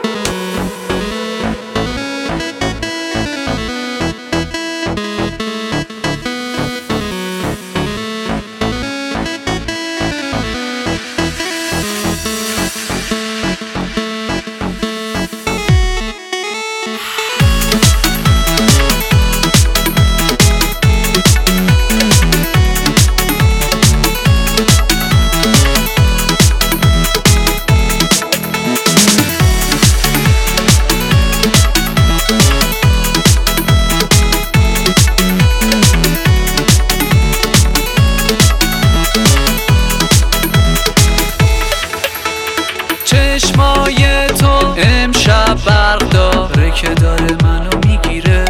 چشمای تو امشب برق داره که داره منو میگیره.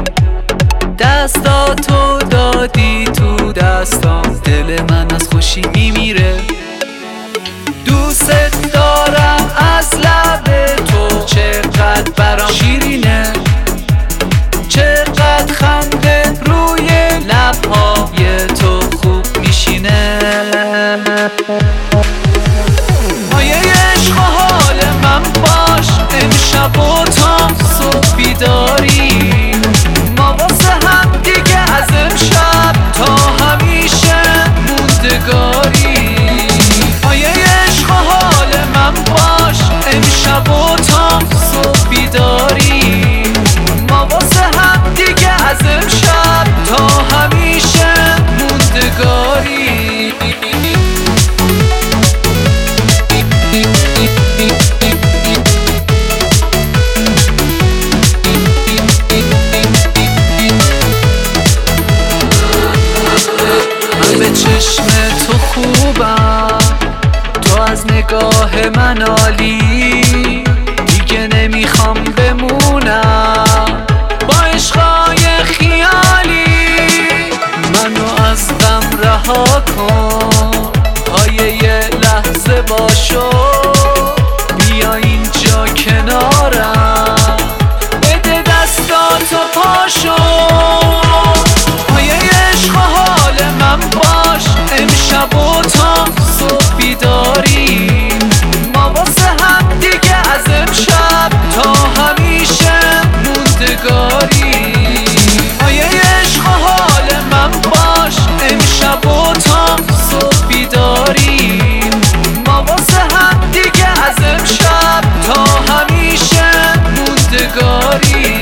دستاتو دادی تو دستام، دل من از خوشی میمیره. دوست دارم از لب تو، چقدر برام شیرینه، چقدر خنده روی لبهای تو خوب میشینه. مایه عشق و حال من باش، امشب و تا صبح بیداری. ما واسه هم دیگه از امشب تا همیشه موندگاری. مایه عشق و حال من باش، امشب و تا صبح بیداری. ما واسه هم دیگه از امشب تا همیشه موندگاری. به چشم تو خوبم، تو از نگاه من عالی. دیگه نمیخوام بمونم با عشقای خیالی. منو از غم رها کن، پایه یه لحظه باشو. بیا اینجا کنارم، بده دستاتو پاشو. امشب و تا صبح بیداری. ما واسه هم دیگه از امشب تا همیشه موندگاری. مایه عشق و حال من باش، امشب و تا صبح بیداری. ما واسه هم دیگه از امشب تا همیشه موندگاری.